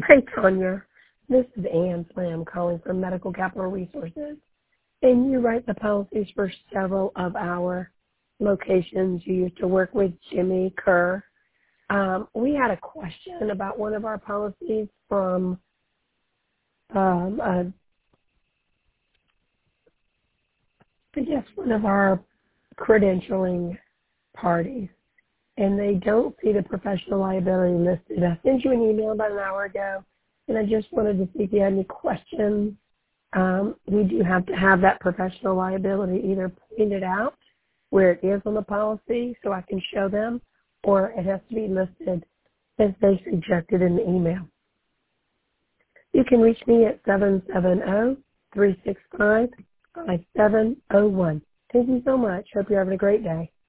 Hi, Tanya. This is Ann Slam calling from Medical Capital Resources. And you write the policies for several of our locations. You used to work with Jimmy Kerr. We had a question about one of our policies from one of our credentialing parties, and they don't see the professional liability listed. I sent you an email about an hour ago, and I just wanted to see if you had any questions. We do have to have that professional liability either pointed out where it is on the policy so I can show them, or it has to be listed as they suggested in the email. You can reach me at 770-365-5701. Thank you so much. Hope you're having a great day.